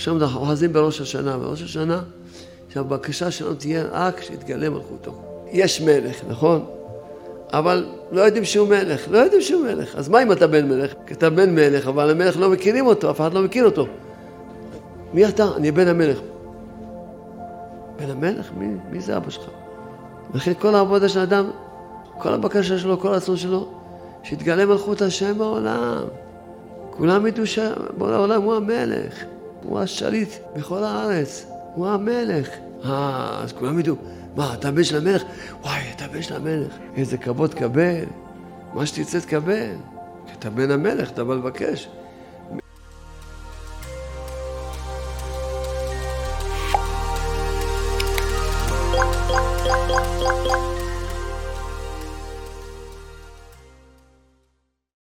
עכשיו אנחנו אוחזים בראש השנה. בראש השנה, שהבקשה שלנו תהיה רק שיתגלה מלכותו. יש מלך, נכון? אבל לא יודעים שהוא מלך, לא יודעים שהוא מלך. אז מה אם אתה בן מלך? כי אתה בן מלך, אבל המלך לא מכירים אותו, אף אחד לא מכיר אותו. מי אתה? אני בן המלך. בן המלך? מי זה אבא שלך? וכי כל העבודה של האדם, כל הבקשה שלו, כל הרצון שלו, שיתגלה מלכות השם בעולם. כולם ידעו שבעולם הוא המלך, הוא השליט בכל הארץ, הוא המלך. אז כולם ידעו, מה, אתה בן של המלך? וואי, אתה בן של המלך. איזה כבוד קבל, מה שתרצה תקבל. כי אתה בן המלך, אתה בא לבקש.